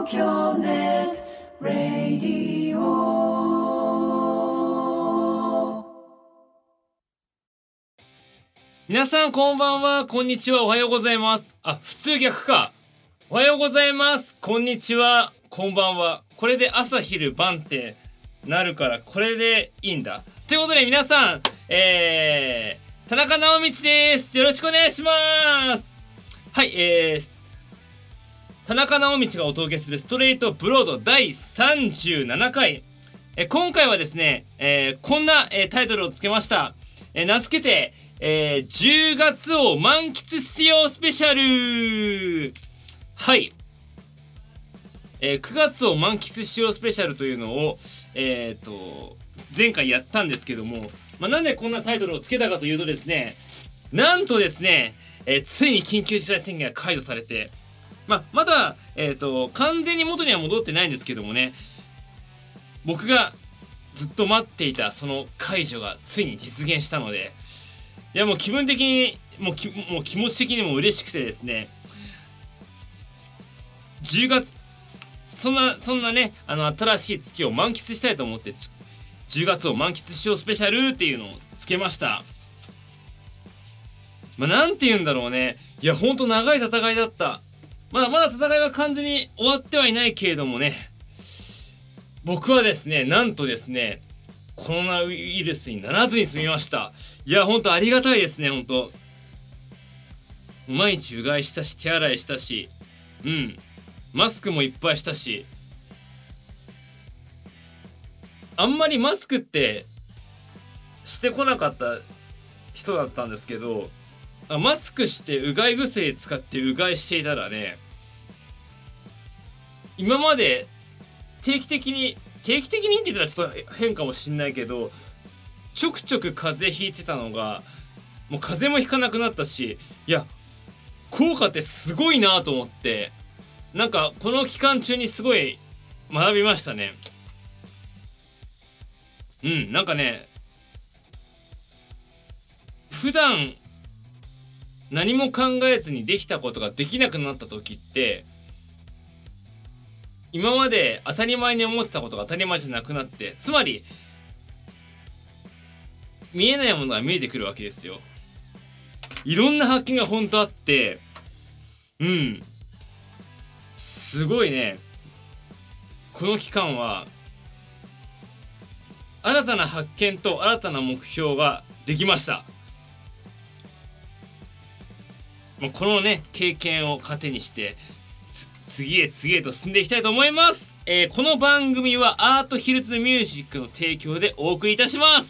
京ネットラディオ。 皆さんこんばんは、こんにちは、おはようございます。普通逆か。おはようございます、こんにちは、こんばんは。これで朝昼晩ってなるからこれでいいんだ。ということで皆さん、田中直道です。よろしくお願いします。はい、田中直道がお届けするストレートブロード第37回。今回はですね、こんな、タイトルをつけました。名付けて、10月を満喫しようスペシャル。はい、9月を満喫しようスペシャルというのを、前回やったんですけども、なんでこんなタイトルをつけたかというとですね、なんとですね、ついに緊急事態宣言が解除されて、まだ、完全に元には戻ってないんですけどもね、僕がずっと待っていたその解除がついに実現したので、いやもう気分的にもう気持ち的にも嬉しくてですね、10月そんなね、新しい月を満喫したいと思って10月を満喫しようスペシャルっていうのをつけました。なんて言うんだろうね、いやほんと長い戦いだった。まだ戦いは完全に終わってはいないけれどもね、僕はですね、なんとですね、コロナウイルスにならずに済みました。いやほんとありがたいですね。ほんと毎日うがいしたし、手洗いしたし、マスクもいっぱいしたし、あんまりマスクってしてこなかった人だったんですけど、マスクしてうがい薬使ってうがいしていたらね、今まで定期的にって言ったらちょっと変かもしんないけど、ちょくちょく風邪ひいてたのが、もう風邪もひかなくなったし、いや効果ってすごいなと思って、なんかこの期間中にすごい学びましたね。なんかね、普段何も考えずにできたことができなくなった時って、今まで当たり前に思ってたことが当たり前じゃなくなって、つまり見えないものが見えてくるわけですよ。いろんな発見が本当あって、すごいね。この期間は新たな発見と新たな目標ができました。このね経験を糧にして次へと進んでいきたいと思います。この番組はアートヒルツミュージックの提供でお送りいたします。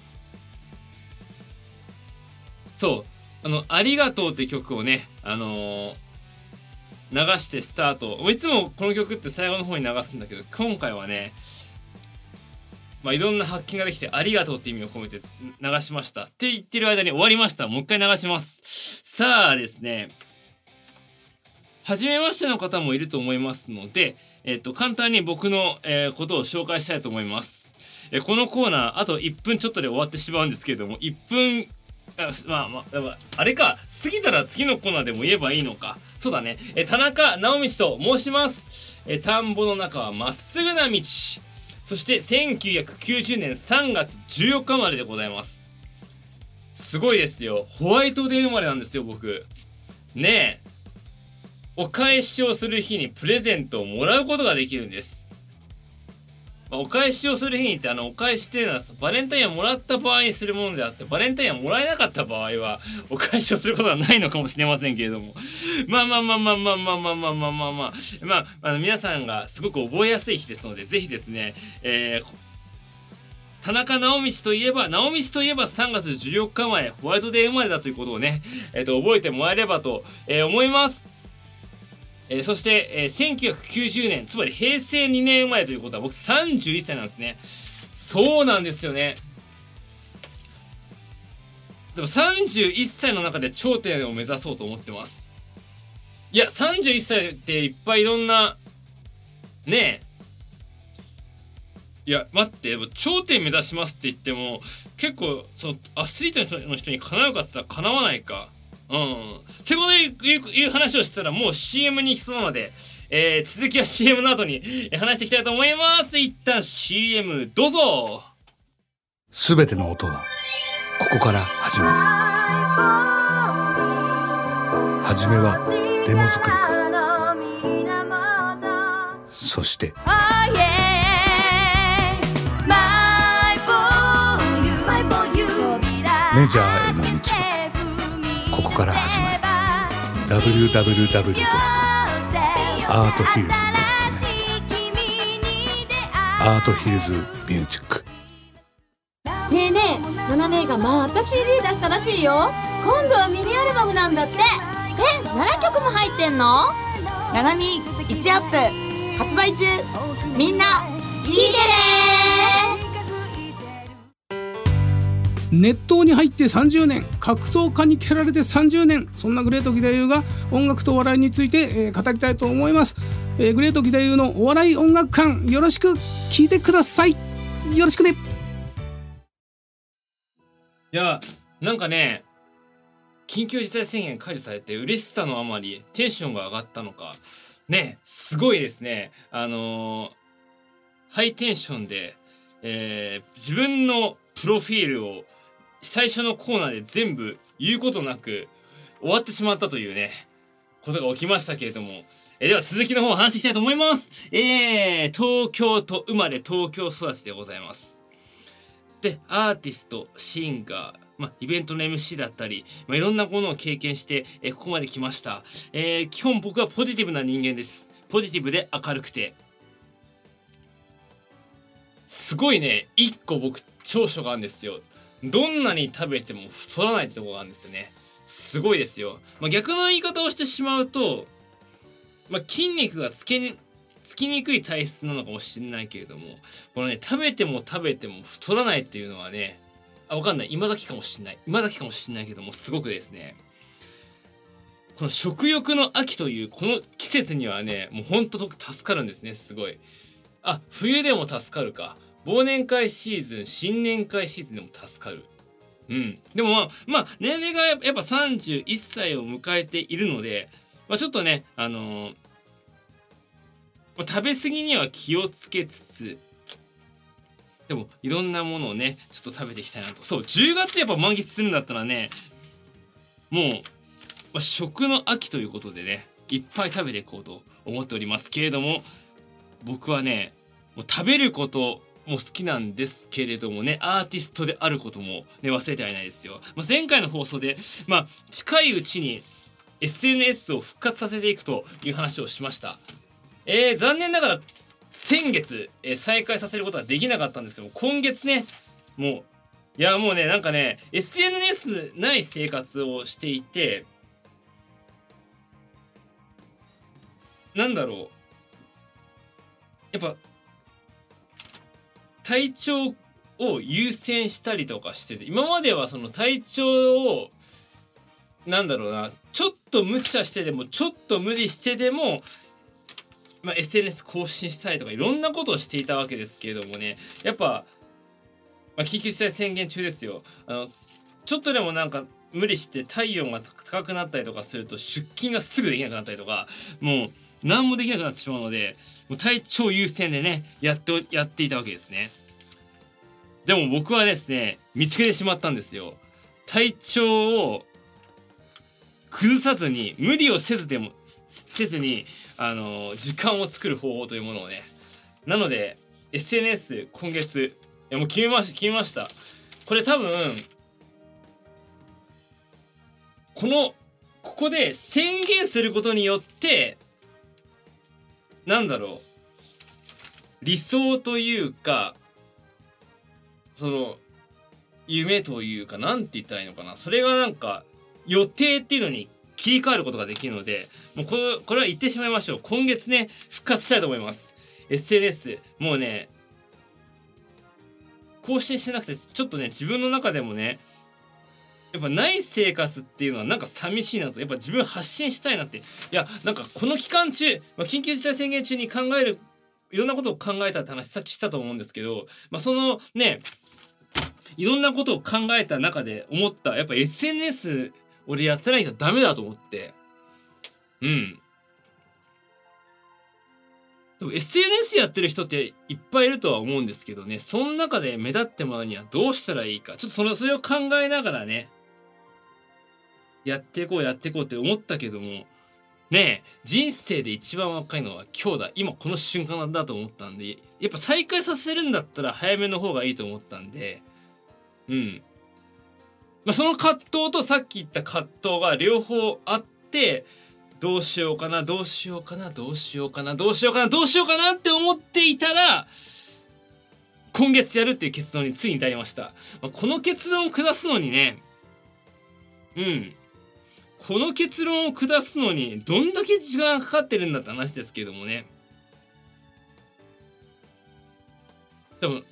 そう、ありがとうって曲をね、流してスタート。いつもこの曲って最後の方に流すんだけど、今回はね、いろんな発見ができてありがとうって意味を込めて流しましたって言ってる間に終わりました。もう一回流します。さあですね、初めましての方もいると思いますので、簡単に僕の、ことを紹介したいと思います。このコーナーあと1分ちょっとで終わってしまうんですけれども、1分あれか、過ぎたら次のコーナーでも言えばいいのか。そうだね。田中直道と申します。田んぼの中はまっすぐな道。そして1990年3月14日生まれでございます。すごいですよ。ホワイトデー生まれなんですよ、僕。ねえ。お返しをする日にプレゼントをもらうことができるんです。お返しをする日にってお返しっていうのはバレンタインをもらった場合にするものであって、バレンタインをもらえなかった場合はお返しをすることはないのかもしれませんけれども、皆さんがすごく覚えやすい日ですので、ぜひですね、田中直道といえば3月14日前ホワイトデー生まれだということをね、覚えてもらえればと、思います。そして、1990年、つまり平成2年生まれということは僕31歳なんですね。そうなんですよね。でも31歳の中で頂点を目指そうと思ってます。いや、31歳っていっぱいいろんなねいや待って、頂点目指しますって言っても結構そのアスリートの人にかなうかって言ったらかなわないか。ってことでいう話をしたらもう CM に行きそうなので、 続きは CM の後に話していきたいと思います。一旦 CM どうぞ。 すべての音はここから始まる。はじめはデモ作りから、そしてメジャーへの道もここから始まる。 www.arthillz.net アートヒルズミュージック。 ねえねえ、ナナ姉がまた CD 出したらしいよ。今度はミニアルバムなんだって。7曲も入ってんの？ ナナミ1アップ発売中。みんな聞いてね。 熱湯に入って30年、格闘家に蹴られて30年、そんなグレート義太夫が音楽と笑いについて、語りたいと思います。グレート義太夫のお笑い音楽館、よろしく聞いてください。よろしくね。 いや、なんかね、緊急事態宣言解除されて嬉しさのあまりテンションが上がったのかね、すごいですね。ハイテンションで、自分のプロフィールを最初のコーナーで全部言うことなく終わってしまったというねことが起きましたけれども、では続きの方を話していきたいと思います。東京都生まれ東京育ちでございます。で、アーティスト、シンガー、イベントの MC だったり、いろんなものを経験して、ここまで来ました。基本僕はポジティブな人間です。ポジティブで明るくて。すごいね、一個僕長所があるんですよ。どんなに食べても太らないってとこがあるんですよね。すごいですよ。逆の言い方をしてしまうと、筋肉がつきにくい体質なのかもしれないけれども、このね、食べても太らないっていうのはね、わかんない。今だけかもしれないけども、すごくですね、この食欲の秋というこの季節にはね、もうほんと助かるんですね。すごい。冬でも助かるか。忘年会シーズン、新年会シーズンでも助かる。でも年齢がやっぱ31歳を迎えているので、ちょっとね、食べ過ぎには気をつけつつ、でもいろんなものをね、ちょっと食べていきたいなと。そう、10月やっぱ満喫するんだったらね、もう、食の秋ということでね、いっぱい食べていこうと思っておりますけれども、僕はね、もう食べることも好きなんですけれどもね、アーティストであることもね、忘れてはいないですよ。前回の放送で、近いうちに SNS を復活させていくという話をしました。残念ながら先月、再開させることはできなかったんですけども、今月ね、もうね、なんかね、 SNS ない生活をしていて、なんだろう、やっぱ体調を優先したりとかしてて、今まではその体調をなんだろうな、ちょっと無茶してでもちょっと無理してでも、SNS 更新したりとかいろんなことをしていたわけですけれどもね、やっぱ、緊急事態宣言中ですよ。ちょっとでもなんか無理して体温が高くなったりとかすると出勤がすぐできなくなったりとか、もう何もできなくなってしまうので、もう体調優先でねやっていたわけですね。でも僕はですね、見つけてしまったんですよ。体調を崩さずに、無理をせずに時間を作る方法というものをね。なので SNS 今月もう決めました。これ多分ここで宣言することによって、なんだろう、理想というか、その夢というか、なんて言ったらいいのかな、それがなんか予定っていうのに切り替わることができるので、もうこれは言ってしまいましょう。今月ね、復活したいと思います。 SNS もうね、更新してなくて、ちょっとね、自分の中でもね、やっぱない生活っていうのはなんか寂しいなと、やっぱ自分発信したいなって。いや、なんかこの期間中、緊急事態宣言中にいろんなことを考えたって話さっきしたと思うんですけど、そのね、いろんなことを考えた中で思った、やっぱ SNS 俺やってないとダメだと思って、 でも SNS やってる人っていっぱいいるとは思うんですけどね、その中で目立ってもらうにはどうしたらいいか、ちょっとそれを考えながらねやっていこうって思ったけどもね、人生で一番若いのは今日だ、今この瞬間だと思ったんで、やっぱ再開させるんだったら早めの方がいいと思ったんで、その葛藤とさっき言った葛藤が両方あって、どうしようかなって思っていたら、今月やるっていう結論についに至りました。この結論を下すのにね、この結論を下すのにどんだけ時間がかかってるんだって話ですけどもね。多分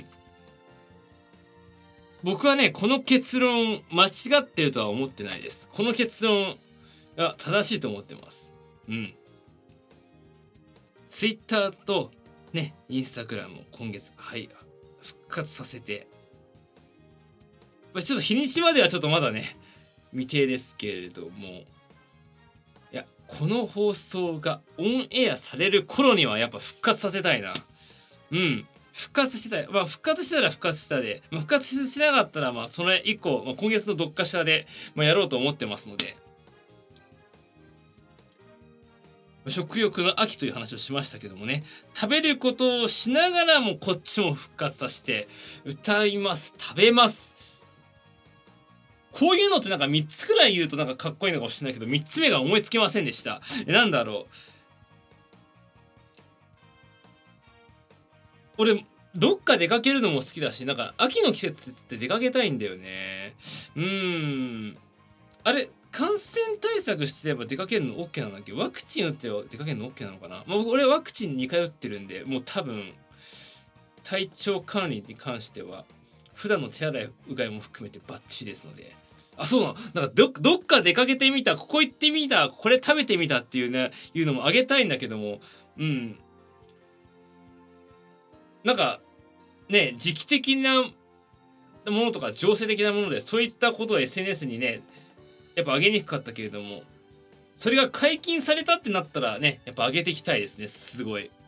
僕はね、この結論間違ってるとは思ってないです。この結論が正しいと思ってます。Twitter とね、Instagram を今月復活させて、ちょっと日にちまではちょっとまだね未定ですけれども、いやこの放送がオンエアされる頃にはやっぱ復活させたいな。復活してたい。復活したら復活したで、復活しなかったらそれ以降、今月のどっかしらで、やろうと思ってますので、食欲の秋という話をしましたけどもね、食べることをしながらもこっちも復活させて歌います、食べます。こういうのってなんか3つくらい言うとなんかかっこいいのかもしれないけど、3つ目が思いつきませんでした。なんだろう、俺どっか出かけるのも好きだし、なんか秋の季節って出かけたいんだよね。あれ感染対策してれば出かけるの OK なんだっけ？ワクチン打って出かけるの OK なのかな？俺ワクチン2回打ってるんで、もう多分体調管理に関しては普段の手洗いうがいも含めてバッチリですので。そうなの。なんかどっか出かけてみた、ここ行ってみた、これ食べてみたっていうね、いうのもあげたいんだけども、なんかね、時期的なものとか情勢的なものでそういったことを SNS にねやっぱ上げにくかったけれども、それが解禁されたってなったらね、やっぱ上げていきたいですね。すごい。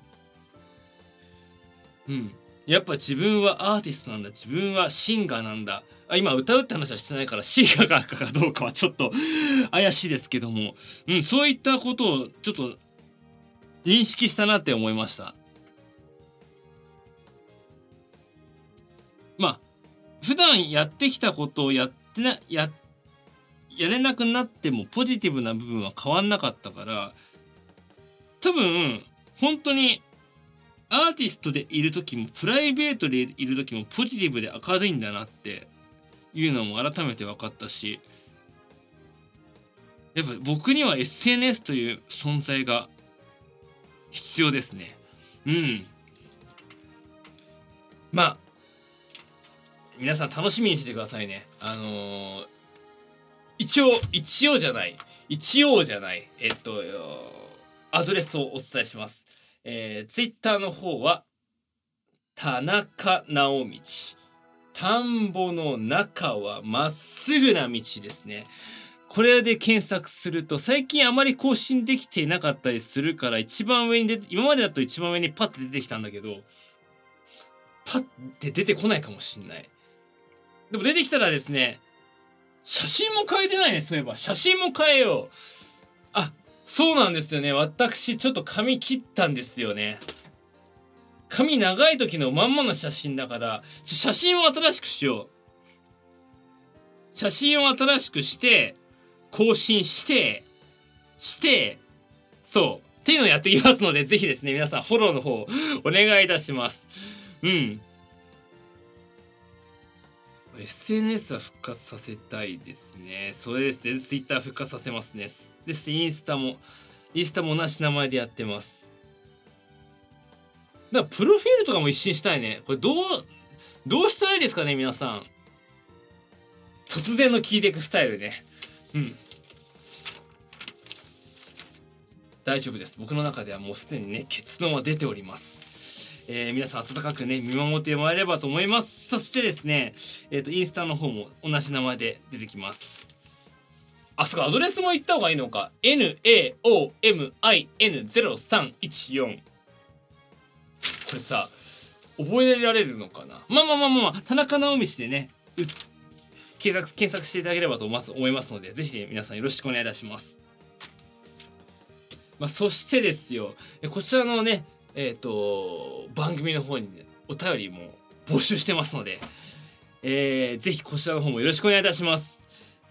やっぱ自分はアーティストなんだ、自分はシンガーなんだ。今歌うって話はしてないからシンガーかどうかはちょっと怪しいですけども、そういったことをちょっと認識したなって思いました。普段やってきたことをやれなくなってもポジティブな部分は変わんなかったから、多分本当にアーティストでいる時もプライベートでいる時もポジティブで明るいんだなっていうのも改めて分かったし、やっぱ僕には SNS という存在が必要ですね。皆さん楽しみにしててくださいね。一応じゃないアドレスをお伝えします。Twitter の方は田中直道、田んぼの中はまっすぐな道ですね。これで検索すると最近あまり更新できていなかったりするから、一番上に今までだと一番上にパッて出てきたんだけど、パッて出てこないかもしんない。でも出てきたらですね、写真も変えてないね。そういえば写真も変えよう。そうなんですよね。私ちょっと髪切ったんですよね。髪長い時のまんまの写真だから、写真を新しくしよう。写真を新しくして更新してそうっていうのをやっていきますので、ぜひですね皆さんフォローの方お願いいたします。SNS は復活させたいですね。それですね。Twitter 復活させますね。でしてインスタも同じ名前でやってます。だからプロフィールとかも一新したいね。これどうしたらいいですかね皆さん。突然の聞いていくスタイルね。大丈夫です。僕の中ではもうすでにね結論は出ております。皆さん温かくね見守ってもらえればと思います。そしてですね、インスタの方も同じ名前で出てきます。そうか、アドレスも言った方がいいのか。NAOMIN0314 これさ覚えられるのかな。まあ田中直道でね検索していただければと思いますので、ぜひ、ね、皆さんよろしくお願いいたします。そしてですよ、こちらのね番組の方に、ね、お便りも募集してますので、ぜひこちらの方もよろしくお願いいたします。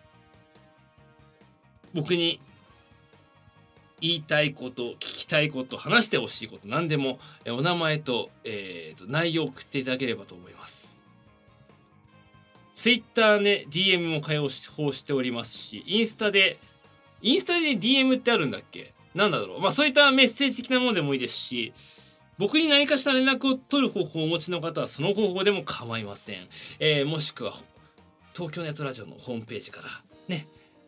僕に言いたいこと聞きたいこと話してほしいこと何でもお名前と、内容を送っていただければと思います。ツイッターね DM も開放しておりますし、インスタで DM ってあるんだっけ、なんだろう、そういったメッセージ的なものでもいいですし、僕に何かしら連絡を取る方法をお持ちの方はその方法でも構いません。もしくは東京ネットラジオのホームページからね、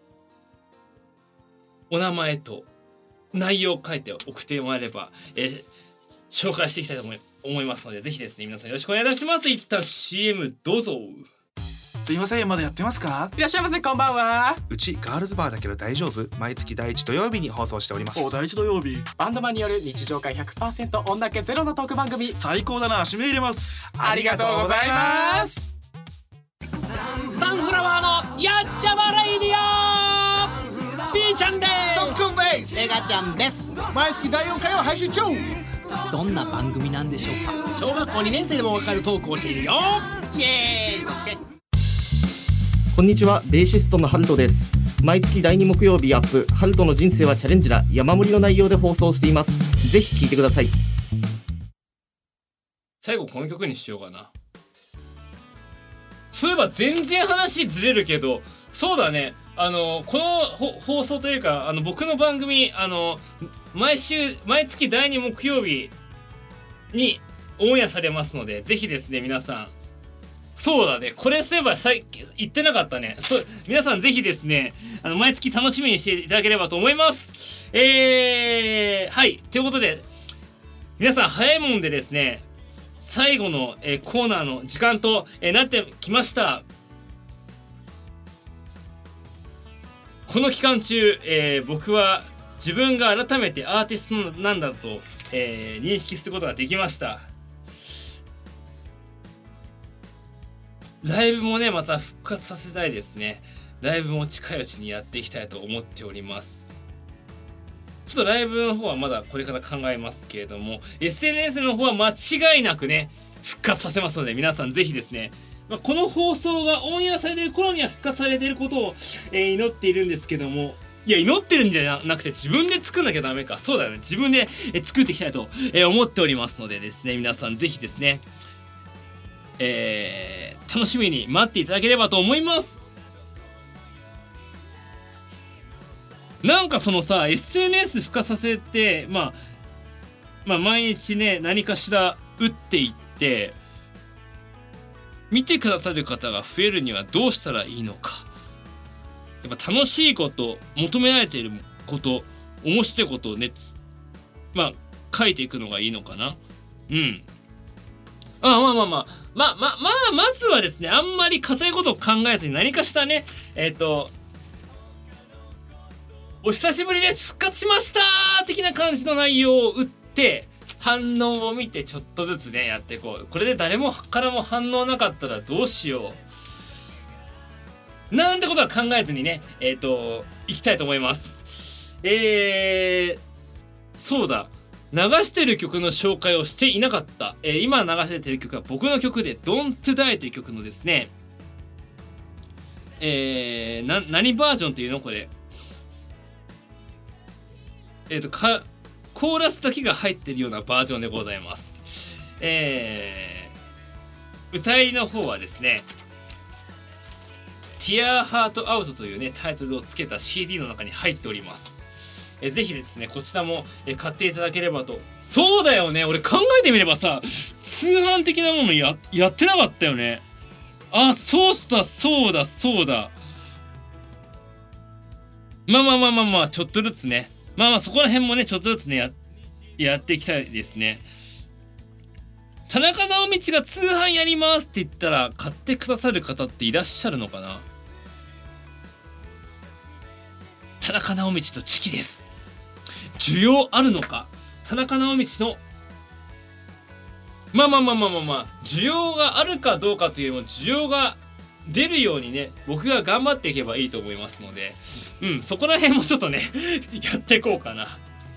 お名前と内容を書いて送ってもらえれば、紹介していきたいと思いますので、ぜひですね皆さんよろしくお願いいたします。一旦 CM どうぞ。 すいません、まだやってますか？ いらっしゃいませ、こんばんは。 うちガールズバーだけど大丈夫？毎月第1土曜日に放送しております。 第1土曜日、バンドマンによる日常会 100% 女気ゼロのトーク番組。 最高だな、指名入れます。 ありがとうございます。 サンフラワーのやっちゃまレイディオ、ピーちゃんです。 トックンです。 エガちゃんです。 毎月第4回を配信中。 どんな番組なんでしょうか。小学校2年生でもわかるトークをしているよ。イエーイ、嘘つけ。 こんにちは、ベーシストのハルトです。毎月第2木曜日アップ、ハルトの人生はチャレンジだ、山盛りの内容で放送しています。ぜひ聴いてください。 最後この曲にしようかな。そういえば全然話ずれるけど、そうだね、この放送というか僕の番組毎月第2木曜日にオンエアされますので、ぜひですね皆さん、そうだね、これそういえば言ってなかったね。皆さんぜひですね毎月楽しみにしていただければと思います。はい、ということで皆さん早いもんでですね最後の、コーナーの時間と、なってきました。この期間中、僕は自分が改めてアーティストなんだと、認識することができました。ライブもねまた復活させたいですね。ライブも近いうちにやっていきたいと思っております。ちょっとライブの方はまだこれから考えますけれども、 SNS の方は間違いなくね復活させますので、皆さんぜひですね、この放送がオンエアされている頃には復活されていることを、祈っているんですけども、いや祈ってるんじゃなくて自分で作んなきゃダメか。そうだよね、自分で作っていきたいと思っておりますのでですね、皆さんぜひですね楽しみに待っていただければと思います。なんかそのさ SNS 復活させて毎日ね何かしら打っていって見てくださる方が増えるにはどうしたらいいのか。やっぱ楽しいこと、求められていること、面白いことをね書いていくのがいいのかな。まずはですね、あんまり固いことを考えずに何かしたねお久しぶりで復活しました的な感じの内容を打って反応を見てちょっとずつねやっていこう。これで誰もからも反応なかったらどうしようなんてことは考えずにねいきたいと思います。そうだ、流してる曲の紹介をしていなかった。今流してる曲は僕の曲で Don't Die という曲のですね何バージョンっていうのこれコーラスだけが入ってるようなバージョンでございます。歌いの方はですね Tear Heart Out というねタイトルをつけた CD の中に入っております。ぜひですねこちらも買っていただければと。そうだよね、俺考えてみればさ通販的なもの やってなかったよね。あ、そうだまあちょっとずつねそこら辺もねちょっとずつねやっていきたいですね。田中直道が通販やりますって言ったら買ってくださる方っていらっしゃるのかな。田中直道とチキです。需要あるのか。田中直道のまあ需要があるかどうかというよりも需要が出るようにね僕が頑張っていけばいいと思いますので、そこら辺もちょっとねやっていこうかな。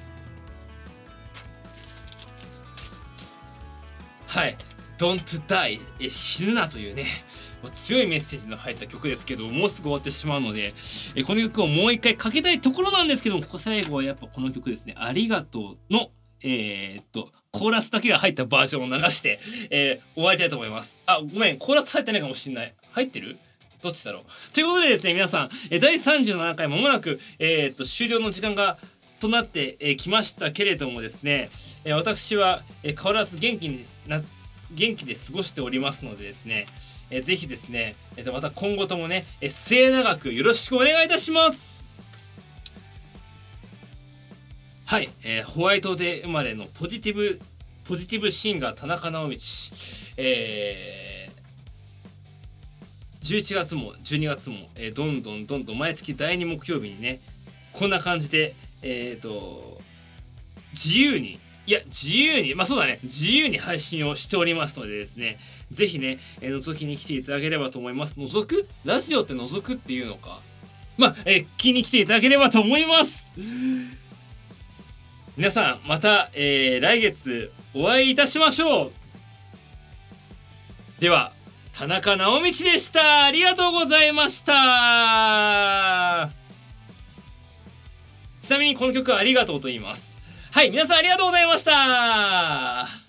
はい、Don't Die 死ぬなというね強いメッセージの入った曲ですけどもうすぐ終わってしまうのでこの曲をもう一回かけたいところなんですけども、ここ最後はやっぱこの曲ですね、ありがとうのコーラスだけが入ったバージョンを流して、終わりたいと思います。あ、ごめん、コーラス入ってないかもしれない。入ってる？どっちだろう。ということでですね、皆さん、第37回まもなく、終了の時間がとなってきましたけれどもですね、私は、変わらず元気で過ごしておりますのでですね、ぜひですね、また今後ともね、末永くよろしくお願いいたします。はい、ホワイトデー生まれのポジティブシンガー田中直道、11月も12月も、どんどん毎月第2木曜日にねこんな感じで自由にまあそうだね、自由に配信をしておりますのでですね、ぜひね、覗きに来ていただければと思います。覗く？ラジオって覗くっていうのか、まあ、聞きに来ていただければと思います。皆さんまた、来月お会いいたしましょう。では田中直道でした。ありがとうございました。ちなみにこの曲はありがとうと言います。はい、皆さんありがとうございました。